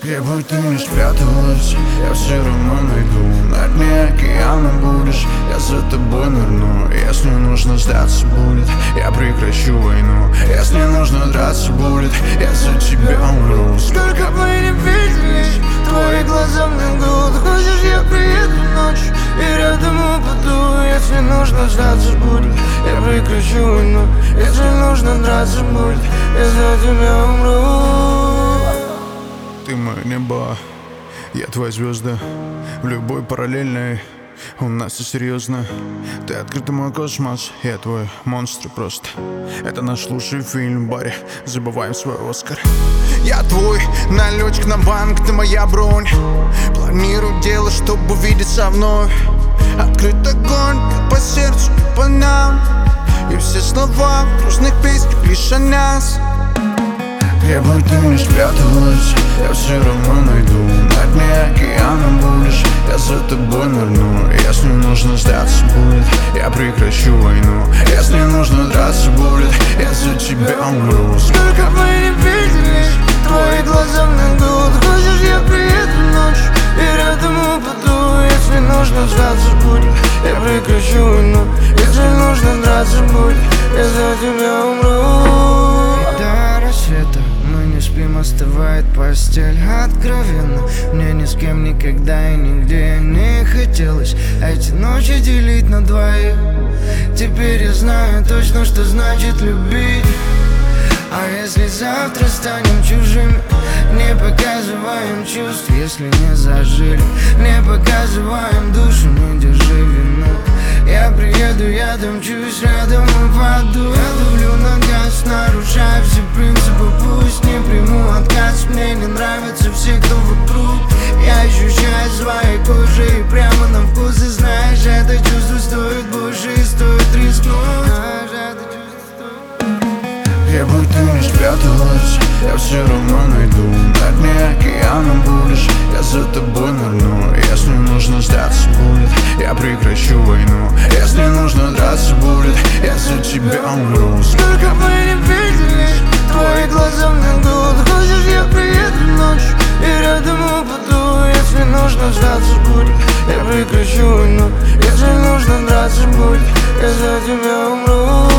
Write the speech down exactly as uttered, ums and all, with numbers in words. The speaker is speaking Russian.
Где бы ты ни спряталась, я все равно найду. На дне океана будешь, я за тобой нырну. Если нужно сдаться будет, я прекращу войну. Если нужно драться будет, я за тебя умру. Сколько бы не виделись, твои глаза мне гуд. Хочешь, я приеду ночью и рядом упаду. Если нужно сдаться будет, я прекращу войну. Если нужно драться будет, я за тебя умру. Ты мое небо, я твоя звезда. В любой параллельной у нас все серьезно. Ты открытый мой космос, я твой монстр просто. Это наш лучший фильм в баре, забываем свой Оскар. Я твой налетчик на банк, ты моя бронь. Планирую дело, чтобы увидеться вновь. Открыт огонь, как по сердцу, по нам. И все слова в грустных песнях лишь о нас. Где бы ты ни спряталась, я все равно найду. На дне океана будешь, я за тобой нырну. Если нужно сдаться будет, я прекращу войну. Если нужно драться будет, я за тебя умру. Сколько мы не виделись, твои глаза мне гуд. Хочешь, я приеду ночью и рядом упаду. Если нужно сдаться будет, я прекращу войну. Если нужно драться будет, я за тебя умру. До рассвета мы не спим, остывает постель. Откровенно, мне ни с кем никогда и нигде не хотелось эти ночи делить на двоих. Теперь я знаю точно, что значит любить. А если завтра станем чужими, не показываем чувств, если не зажили. Не показываем душу, не держи вину. Я приеду, я домчусь, рядом упаду. Я давлю на газ, нарушая все принципы. Пусть не приму отказ, мне не нравятся все, кто вокруг. Я ощущаю своей кожей прямо на вкус. И знаешь, это чувство стоит больше и стоит рискнуть. Где бы ты ни спряталась, я все равно найду. На дне океана будешь, я за тобой нырну. Если нужно сдаться будет, я прекращу войну. Если нужно драться будет, я за тебя умру. Сколько мы не виделись, твои глаза мне гуд. Хочешь, я приеду ночью и рядом упаду. Если нужно сдаться будет, я прекращу войну. Если нужно драться будет, я за тебя умру.